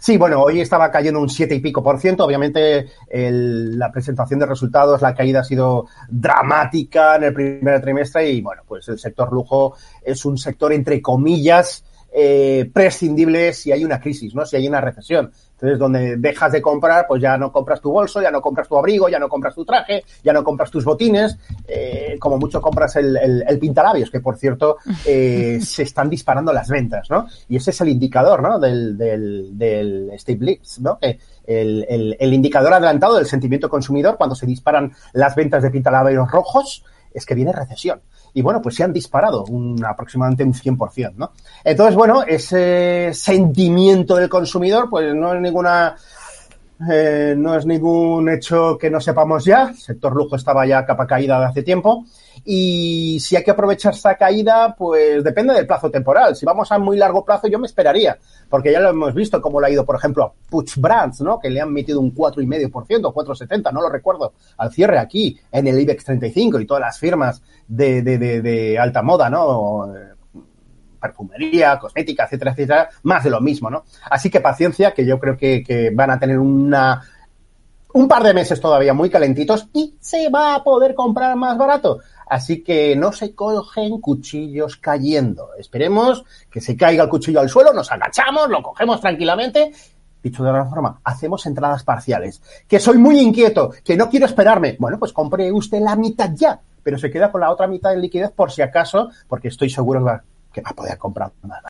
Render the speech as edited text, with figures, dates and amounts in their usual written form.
Sí, bueno, hoy estaba cayendo un 7 y pico por ciento. Obviamente, la presentación de resultados, la caída ha sido dramática en el primer trimestre y, bueno, pues el sector lujo es un sector, entre comillas, prescindible si hay una crisis, ¿no? Si hay una recesión. Entonces, donde dejas de comprar, pues ya no compras tu bolso, ya no compras tu abrigo, ya no compras tu traje, ya no compras tus botines, como mucho compras el pintalabios, que por cierto, se están disparando las ventas, ¿no? Y ese es el indicador, ¿no? Del Steve Blitz, ¿no? Que el indicador adelantado del sentimiento consumidor cuando se disparan las ventas de pintalabios rojos es que viene recesión. Y bueno, pues se han disparado aproximadamente un 100%, ¿no? Entonces, bueno, ese sentimiento del consumidor, pues no es ningún hecho que no sepamos ya. El sector lujo estaba ya a capa caída de hace tiempo. Y si hay que aprovechar esta caída, pues depende del plazo temporal. Si vamos a muy largo plazo, yo me esperaría. Porque ya lo hemos visto cómo le ha ido, por ejemplo, a Puig Brands, ¿no? Que le han metido un 4,5%, 4,70%, no lo recuerdo, al cierre aquí, en el IBEX 35 y todas las firmas de alta moda, ¿no? Perfumería, cosmética, etcétera, etcétera, más de lo mismo, ¿no? Así que paciencia, que yo creo que van a tener un par de meses todavía muy calentitos y se va a poder comprar más barato. Así que no se cogen cuchillos cayendo. Esperemos que se caiga el cuchillo al suelo, nos agachamos, lo cogemos tranquilamente. Dicho de otra forma, hacemos entradas parciales. Que soy muy inquieto, que no quiero esperarme. Bueno, pues compre usted la mitad ya, pero se queda con la otra mitad en liquidez por si acaso, porque estoy seguro que va a poder comprar más.